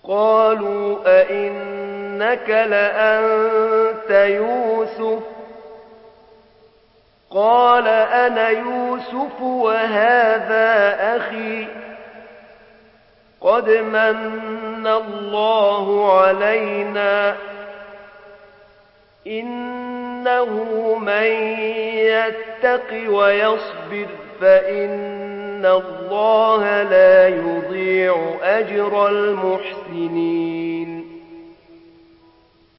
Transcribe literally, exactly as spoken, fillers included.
قالوا أئنك لأنت يوسف قال أنا يوسف وهذا أخي قد من الله علينا إنه من يتق ويصبر فإن الله لا يضيع أجر المحسنين